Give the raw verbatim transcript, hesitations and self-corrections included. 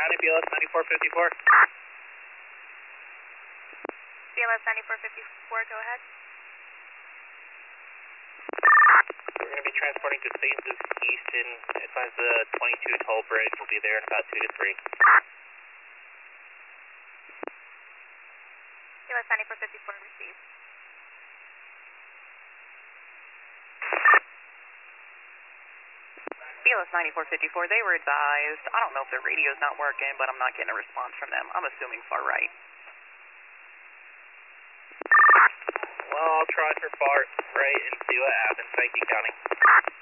County, B L S ninety-four fifty-four. B L S ninety-four fifty-four, go ahead. We're going to be transporting to Saint Luke's Easton. Advise the twenty-two toll bridge will be there in about two to three. B L S ninety-four fifty-four, received. B L S ninety-four fifty-four, they were advised, I don't know if their radio's not working, but I'm not getting a response from them. I'm assuming far right. Well, I'll try for far right and see what happens. Thank you, County.